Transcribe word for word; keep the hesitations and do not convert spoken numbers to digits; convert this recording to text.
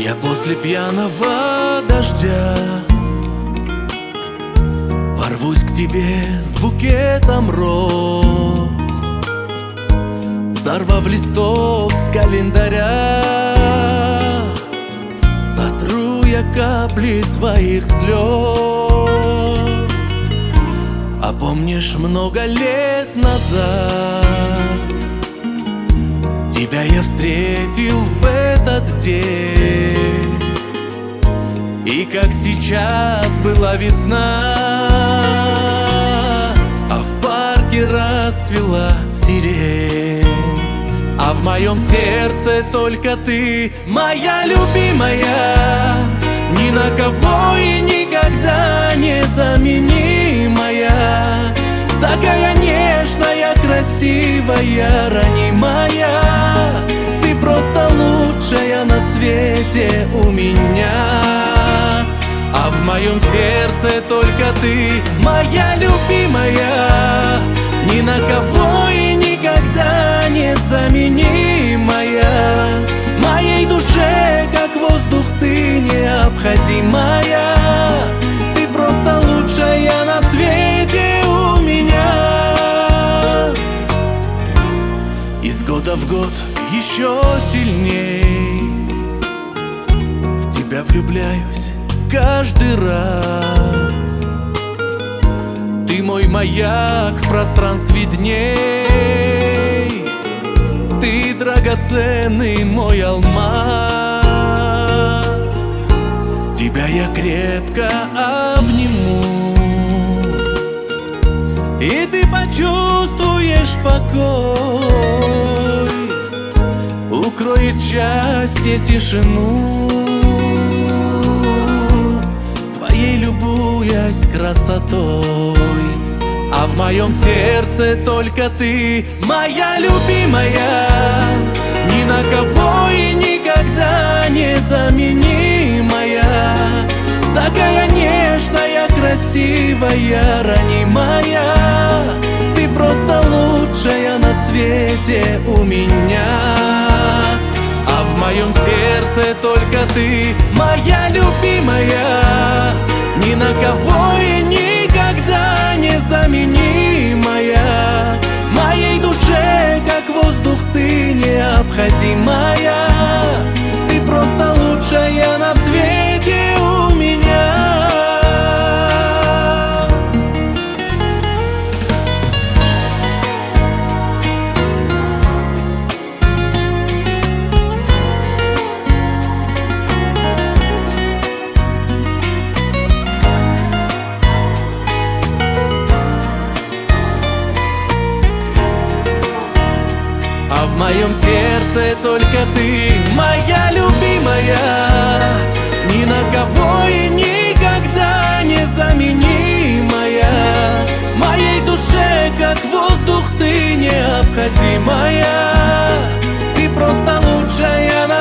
Я после пьяного дождя ворвусь к тебе с букетом роз, сорвав листок с календаря, сотру я капли твоих слез. А помнишь, много лет назад тебя я встретил в этот день, и как сейчас была весна, а в парке расцвела сирень. А в моем сердце только ты, моя любимая, ни на кого и никогда не заменимая. Такая нежная, красивая, ранимая, ты просто лучшая на свете у меня. А в моем сердце только ты, моя любимая, ни на кого и никогда не заменимая. Моей душе, как воздух, ты необходимая, ты просто лучшая на свете у меня. Из года в год еще сильней в тебя влюбляюсь каждый раз. Ты мой маяк в пространстве дней, ты драгоценный мой алмаз. Тебя я крепко обниму, и ты почувствуешь покой, укроет счастье тишину, твоей любуясь красотой. А в моем сердце только ты, моя любимая, ни на кого и никогда не заменимая. Такая нежная, красивая, ранимая, ты просто лучшая на свете у меня. А в моем сердце только ты, моя любимая, ни на кого и никогда не заменимая. Моей душе, как воздух, ты необходимая, ты просто лучшая на свете у меня. А в моем сердце только ты, моя любимая, ни на кого и никогда не заменимая. Моей душе, как воздух, ты необходимая, ты просто лучшая на